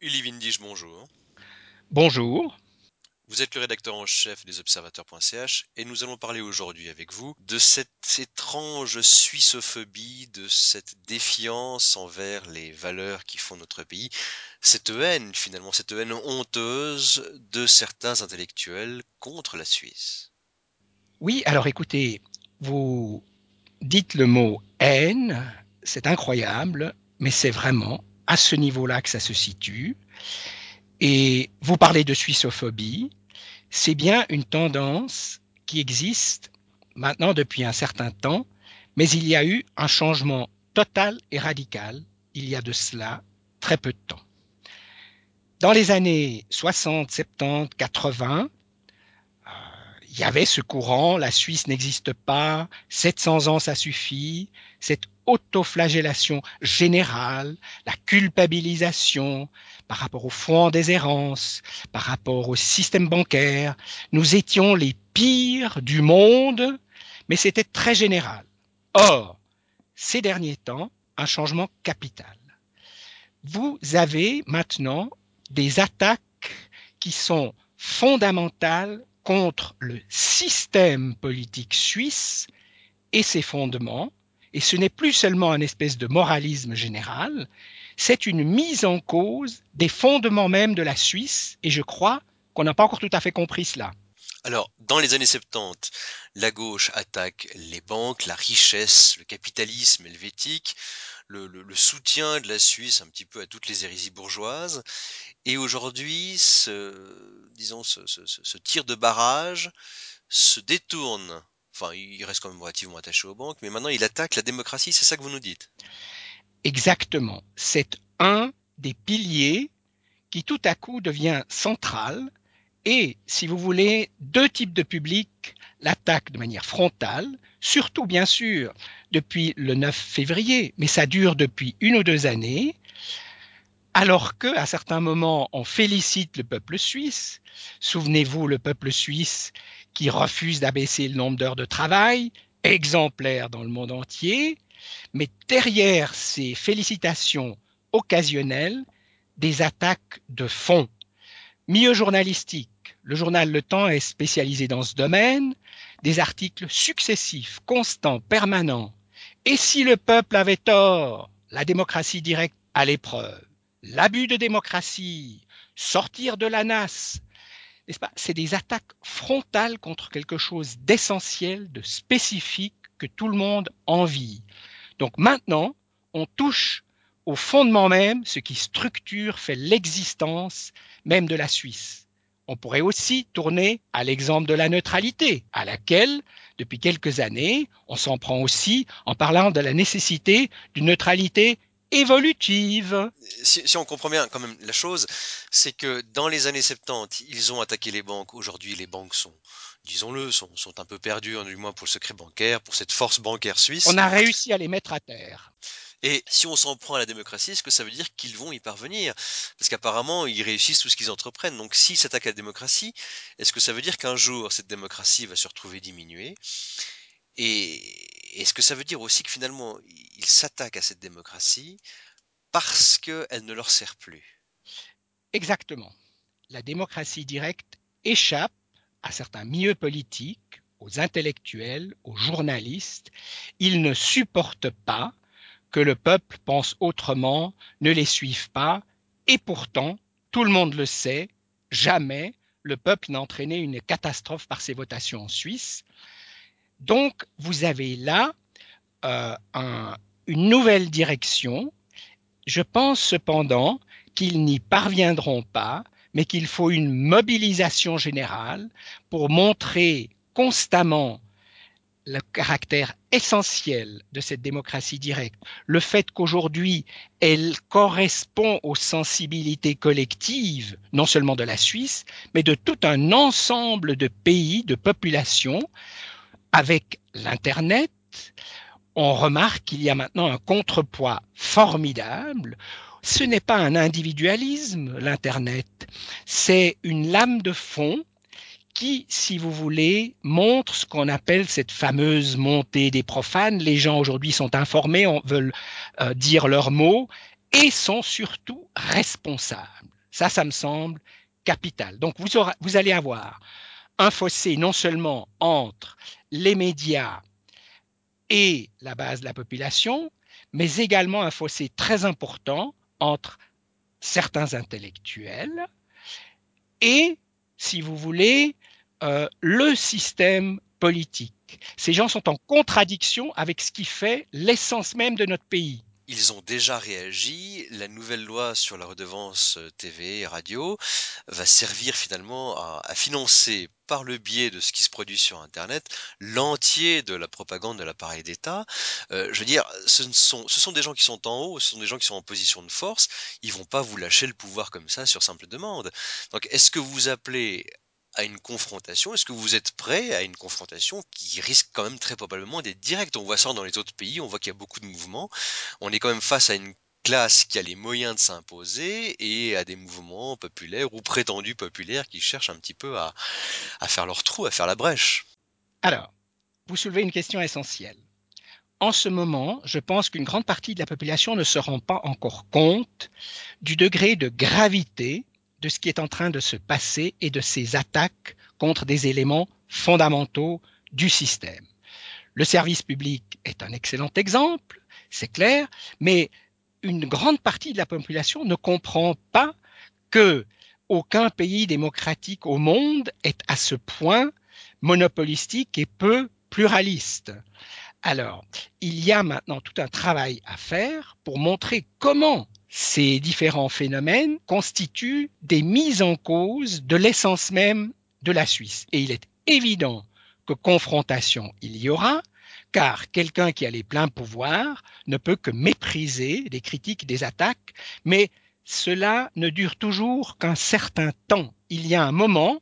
Uli Windisch, bonjour. Bonjour. Vous êtes le rédacteur en chef des observateurs.ch et nous allons parler aujourd'hui avec vous de cette étrange suissophobie, de cette défiance envers les valeurs qui font notre pays, cette haine finalement, cette haine honteuse de certains intellectuels contre la Suisse. Oui, alors écoutez, vous dites le mot haine, c'est incroyable, mais c'est vraiment à ce niveau-là que ça se situe. Et vous parlez de suissophobie, c'est bien une tendance qui existe maintenant depuis un certain temps, mais il y a eu un changement total et radical il y a de cela très peu de temps. Dans les années 60, 70, 80, il y avait ce courant, la Suisse n'existe pas, 700 ans ça suffit, cette autoflagellation générale, la culpabilisation par rapport au fonds en déshérence, par rapport au système bancaire. Nous étions les pires du monde, mais c'était très général. Or, ces derniers temps, un changement capital. Vous avez maintenant des attaques qui sont fondamentales contre le système politique suisse et ses fondements, et ce n'est plus seulement un espèce de moralisme général, c'est une mise en cause des fondements même de la Suisse, et je crois qu'on n'a pas encore tout à fait compris cela. Alors, dans les années 70, la gauche attaque les banques, la richesse, le capitalisme helvétique, le soutien de la Suisse un petit peu à toutes les hérésies bourgeoises. Et aujourd'hui, ce tir de barrage se détourne. Enfin, il reste quand même relativement attaché aux banques, mais maintenant il attaque la démocratie, c'est ça que vous nous dites. Exactement, c'est un des piliers qui tout à coup devient central. Et, si vous voulez, deux types de publics l'attaquent de manière frontale, surtout bien sûr depuis le 9 février, mais ça dure depuis une ou deux années, alors qu'à certains moments on félicite le peuple suisse. Souvenez-vous, le peuple suisse qui refuse d'abaisser le nombre d'heures de travail, exemplaire dans le monde entier, mais derrière ces félicitations occasionnelles, des attaques de fond. Milieu journalistique, le journal Le Temps est spécialisé dans ce domaine, des articles successifs, constants, permanents. Et si le peuple avait tort, la démocratie directe à l'épreuve, l'abus de démocratie, sortir de la NAS, n'est-ce pas? C'est des attaques frontales contre quelque chose d'essentiel, de spécifique que tout le monde envie. Donc maintenant, on touche au fondement même, ce qui structure, fait l'existence même de la Suisse. On pourrait aussi tourner à l'exemple de la neutralité, à laquelle, depuis quelques années, on s'en prend aussi en parlant de la nécessité d'une neutralité évolutive. Si on comprend bien quand même la chose, c'est que dans les années 70, ils ont attaqué les banques. Aujourd'hui, les banques sont, disons-le, sont un peu perdues, du moins pour le secret bancaire, pour cette force bancaire suisse. On a réussi à les mettre à terre. Et si on s'en prend à la démocratie, est-ce que ça veut dire qu'ils vont y parvenir? Parce qu'apparemment, ils réussissent tout ce qu'ils entreprennent. Donc, s'ils s'attaquent à la démocratie, est-ce que ça veut dire qu'un jour, cette démocratie va se retrouver diminuée? Et est-ce que ça veut dire aussi que finalement, ils s'attaquent à cette démocratie parce qu'elle ne leur sert plus? Exactement. La démocratie directe échappe à certains milieux politiques, aux intellectuels, aux journalistes. Ils ne supportent pas que le peuple pense autrement, ne les suive pas, et pourtant, tout le monde le sait, jamais le peuple n'a entraîné une catastrophe par ses votations en Suisse. Donc, vous avez là une nouvelle direction. Je pense cependant qu'ils n'y parviendront pas, mais qu'il faut une mobilisation générale pour montrer constamment le caractère essentiel de cette démocratie directe, le fait qu'aujourd'hui elle correspond aux sensibilités collectives, non seulement de la Suisse, mais de tout un ensemble de pays, de populations, avec l'Internet, on remarque qu'il y a maintenant un contrepoids formidable. Ce n'est pas un individualisme, l'Internet, c'est une lame de fond qui, si vous voulez, montre ce qu'on appelle cette fameuse montée des profanes. Les gens aujourd'hui sont informés, veulent dire leurs mots et sont surtout responsables. Ça me semble capital. Donc vous allez avoir un fossé non seulement entre les médias et la base de la population, mais également un fossé très important entre certains intellectuels et, si vous voulez, le système politique. Ces gens sont en contradiction avec ce qui fait l'essence même de notre pays. Ils ont déjà réagi. La nouvelle loi sur la redevance TV et radio va servir finalement à financer, par le biais de ce qui se produit sur Internet, l'entier de la propagande de l'appareil d'État. Je veux dire, ce sont des gens qui sont en haut, ce sont des gens qui sont en position de force. Ils vont pas vous lâcher le pouvoir comme ça sur simple demande. Donc, est-ce que vous appelez à une confrontation? Est-ce que vous êtes prêt à une confrontation qui risque quand même très probablement d'être directe? On voit ça dans les autres pays, on voit qu'il y a beaucoup de mouvements. On est quand même face à une classe qui a les moyens de s'imposer et à des mouvements populaires ou prétendus populaires qui cherchent un petit peu à faire leur trou, à faire la brèche. Alors, vous soulevez une question essentielle. En ce moment, je pense qu'une grande partie de la population ne se rend pas encore compte du degré de gravité de ce qui est en train de se passer et de ces attaques contre des éléments fondamentaux du système. Le service public est un excellent exemple, c'est clair, mais une grande partie de la population ne comprend pas que aucun pays démocratique au monde est à ce point monopolistique et peu pluraliste. Alors, il y a maintenant tout un travail à faire pour montrer comment ces différents phénomènes constituent des mises en cause de l'essence même de la Suisse. Et il est évident que confrontation il y aura, car quelqu'un qui a les pleins pouvoirs ne peut que mépriser des critiques, des attaques, mais cela ne dure toujours qu'un certain temps. Il y a un moment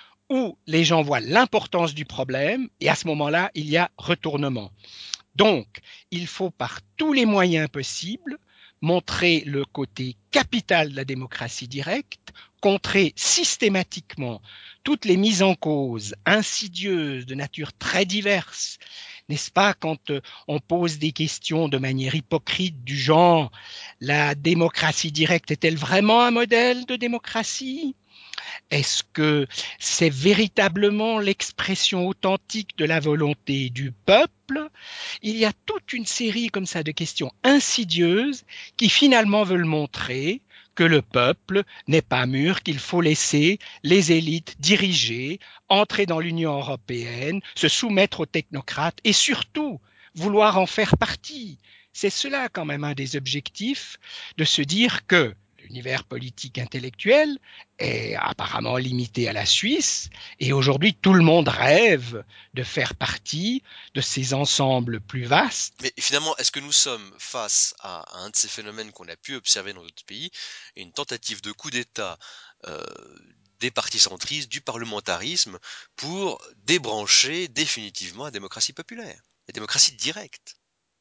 où les gens voient l'importance du problème et à ce moment-là, il y a retournement. Donc, il faut par tous les moyens possibles montrer le côté capital de la démocratie directe, contrer systématiquement toutes les mises en cause insidieuses de nature très diverse, n'est-ce pas, quand on pose des questions de manière hypocrite du genre la démocratie directe est-elle vraiment un modèle de démocratie? Est-ce que c'est véritablement l'expression authentique de la volonté du peuple? Il y a toute une série comme ça de questions insidieuses qui finalement veulent montrer que le peuple n'est pas mûr, qu'il faut laisser les élites diriger, entrer dans l'Union européenne, se soumettre aux technocrates et surtout vouloir en faire partie. C'est cela quand même un des objectifs, de se dire que l'univers politique intellectuel est apparemment limité à la Suisse et aujourd'hui tout le monde rêve de faire partie de ces ensembles plus vastes. Mais finalement, est-ce que nous sommes face à un de ces phénomènes qu'on a pu observer dans d'autres pays, une tentative de coup d'État euh, des partis centristes, du parlementarisme, pour débrancher définitivement la démocratie populaire, la démocratie directe?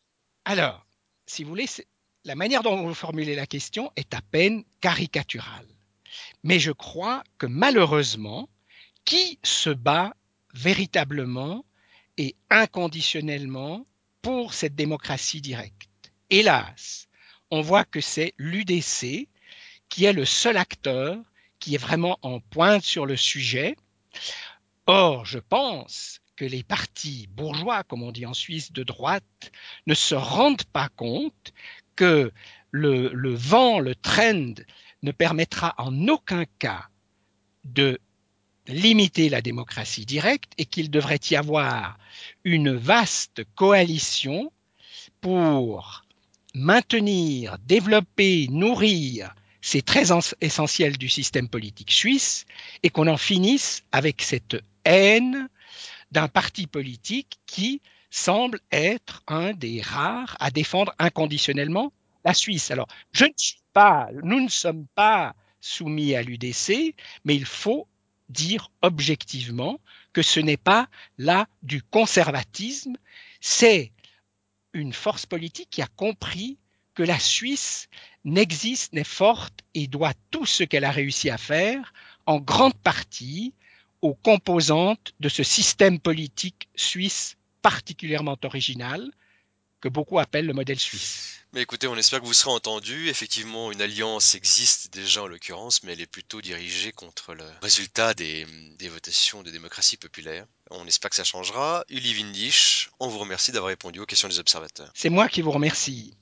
Alors, si vous voulez, la manière dont vous formulez la question est à peine caricaturale. Mais je crois que malheureusement, qui se bat véritablement et inconditionnellement pour cette démocratie directe? Hélas, on voit que c'est l'UDC qui est le seul acteur qui est vraiment en pointe sur le sujet. Or, je pense que les partis bourgeois, comme on dit en Suisse, de droite, ne se rendent pas compte que le vent, le trend, ne permettra en aucun cas de limiter la démocratie directe et qu'il devrait y avoir une vaste coalition pour maintenir, développer, nourrir ces traits essentiels du système politique suisse et qu'on en finisse avec cette haine d'un parti politique qui semble être un des rares à défendre inconditionnellement la Suisse. Alors, nous ne sommes pas soumis à l'UDC, mais il faut dire objectivement que ce n'est pas là du conservatisme, c'est une force politique qui a compris que la Suisse n'existe, n'est forte et doit tout ce qu'elle a réussi à faire en grande partie aux composantes de ce système politique suisse particulièrement original que beaucoup appellent le modèle suisse. Mais écoutez, on espère que vous serez entendu. Effectivement, une alliance existe déjà en l'occurrence, mais elle est plutôt dirigée contre le résultat des votations de démocratie populaire. On espère que ça changera. Uli Windisch, on vous remercie d'avoir répondu aux questions des observateurs. C'est moi qui vous remercie.